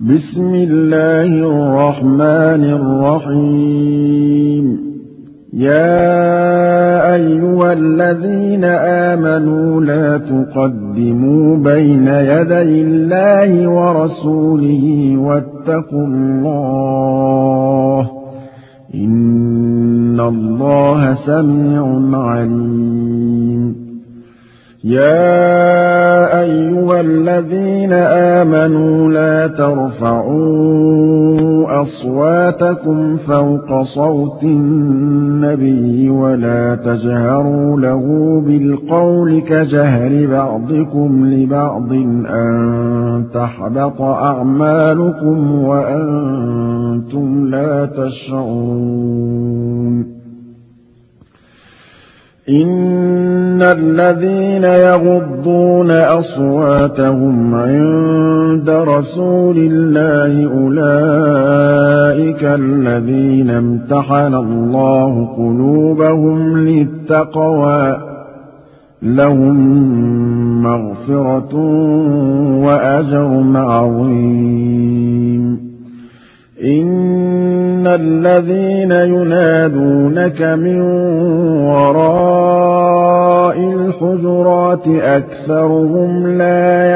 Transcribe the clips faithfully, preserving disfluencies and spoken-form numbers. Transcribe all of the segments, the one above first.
بسم الله الرحمن الرحيم. يا أيها الذين آمنوا لا تقدموا بين يدي الله ورسوله واتقوا الله إن الله سميع عليم. يا أيها الذين آمنوا لا ترفعوا أصواتكم فوق صوت النبي ولا تجهروا له بالقول كجهر بعضكم لبعض أن تحبط أعمالكم وأنتم لا تشعرون. إن الذين يغضون أصواتهم عند رسول الله أولئك الذين امتحن الله قلوبهم للتقوى لهم مغفرة وأجر عظيم. إن الذين ينادونك من وراء الحجرات أكثرهم لا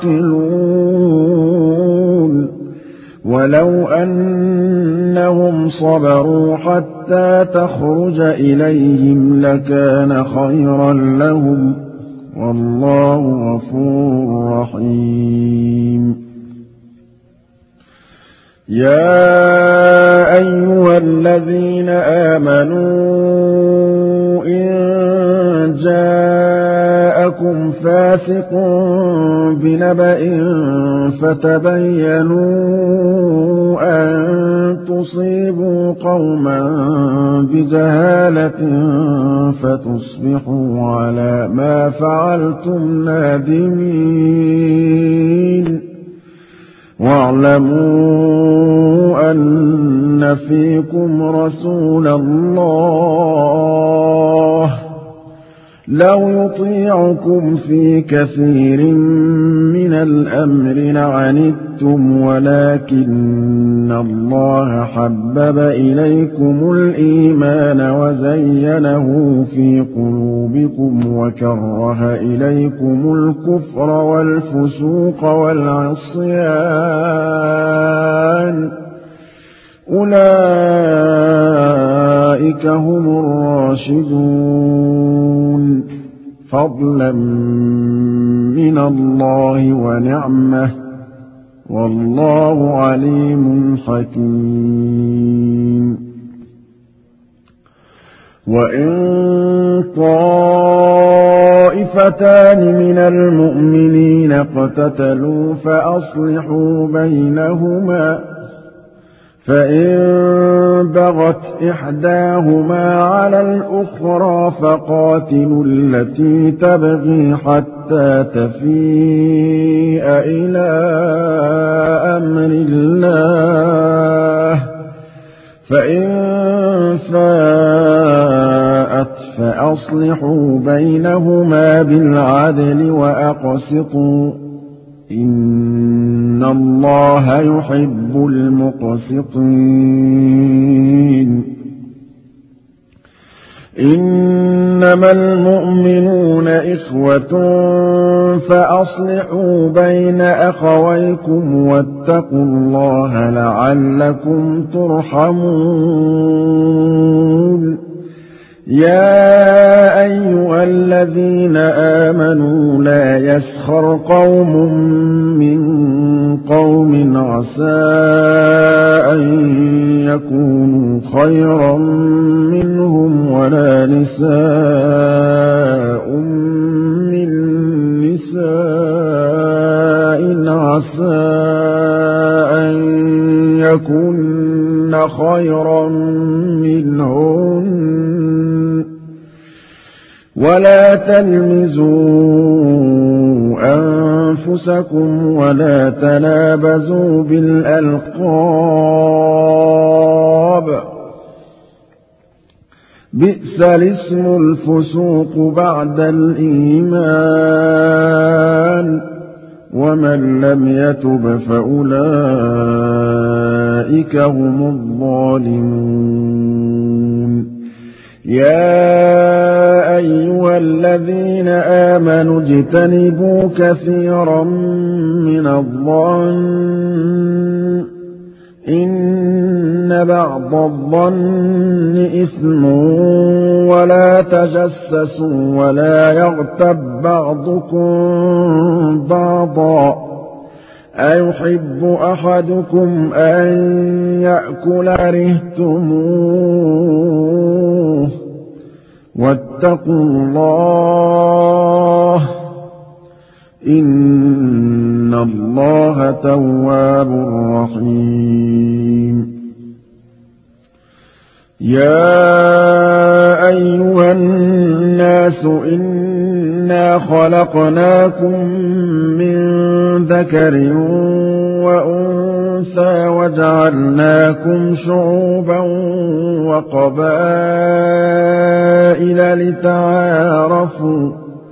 يعقلون. ولو أنهم صبروا حتى تخرج إليهم لكان خيرا لهم والله غفور رحيم. يا أيها الذين آمنوا إن جاءكم فاسق بنبأ فتبينوا أن تصيبوا قوما بجهالة فتصبحوا على ما فعلتم نادمين. واعلموا أن فيكم رسول الله لو يطيعكم في كثير من الأمر لعنتم ولكن الله حبب إليكم الإيمان وزينه في قلوبكم وكره إليكم الكفر والفسوق والعصيان أولئك هم الراشدون فضلا من الله ونعمه والله عليم حكيم. وإن طائفتان من المؤمنين اقتتلوا فأصلحوا بينهما فإن بغت إحداهما على الأخرى فقاتلوا التي تبغي حتى تفيء إلى أمر الله فإن فاءت فأصلحوا بينهما بالعدل وأقسطوا إن الله يحب المقسطين. إنما المؤمنون إخوة فأصلحوا بين أخويكم واتقوا الله لعلكم ترحمون. يا أيها الذين آمنوا لا يسخر قوم من قوم عسى أن يكونوا خيرا منهم ولا نساء من نساء عسى أن يكن خيرا منهن ولا تلمزوا أنفسكم ولا تنابزوا بالألقاب بئس الاسم الفسوق بعد الإيمان ومن لم يتب فأولئك هم الظالمون يا أيها الذين آمنوا اجتنبوا كثيرا من الظن إن بعض الظن إثم ولا تجسسوا ولا يغتب بعضكم بعضا أيحب أحدكم أن يأكل رهتموه واتقوا الله إن الله تواب رحيم يا أيها الناس إنا خلقناكم من ذكر وأنثى وجعلناكم شعوبا وقبائل لتعارفوا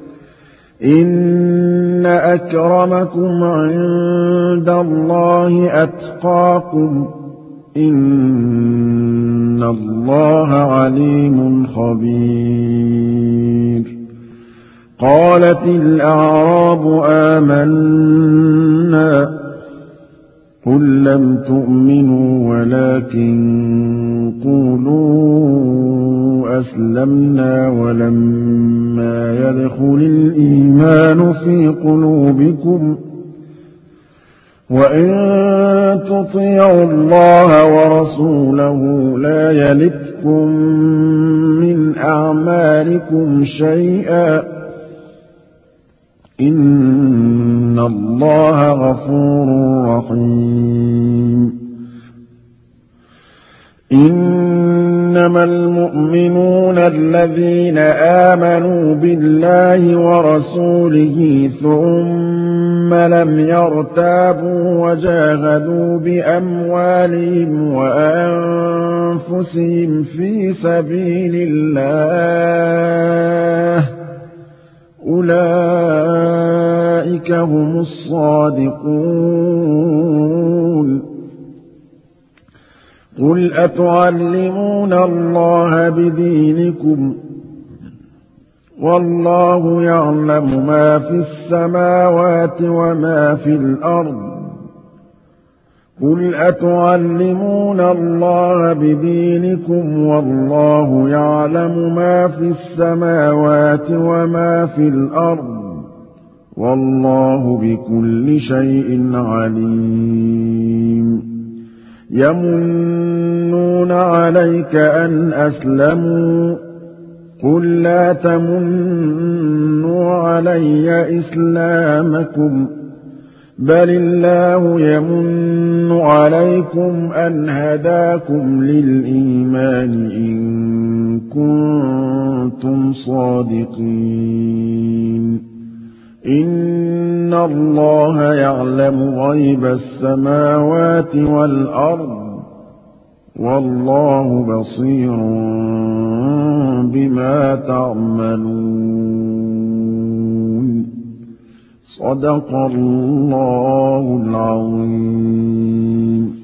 إن أكرمكم عند الله أتقاكم إن الله عليم خبير قالت الأعراب آمنا قل لم تؤمنوا ولكن قولوا أسلمنا ولما يدخل الإيمان في قلوبكم وإن تطيعوا الله ورسوله لا يلتكم من أعمالكم شيئا إن الله غفور رحيم إنما المؤمنون الذين آمنوا بالله ورسوله ثم لم يرتابوا وجاهدوا بأموالهم وأنفسهم في سبيل الله أولئك هم الصادقون قل أتعلمون الله بدينكم والله يعلم ما في السماوات وما في الأرض قل أتعلمون الله بدينكم والله يعلم ما في السماوات وما في الأرض والله بكل شيء عليم يمنون عليك أن أسلموا قل لا تمنوا علي إسلامكم بل الله يمن عليكم أن هداكم للإيمان إن كنتم صادقين إن الله يعلم غيب السماوات والأرض والله بصير بما تعملون صدق الله العظيم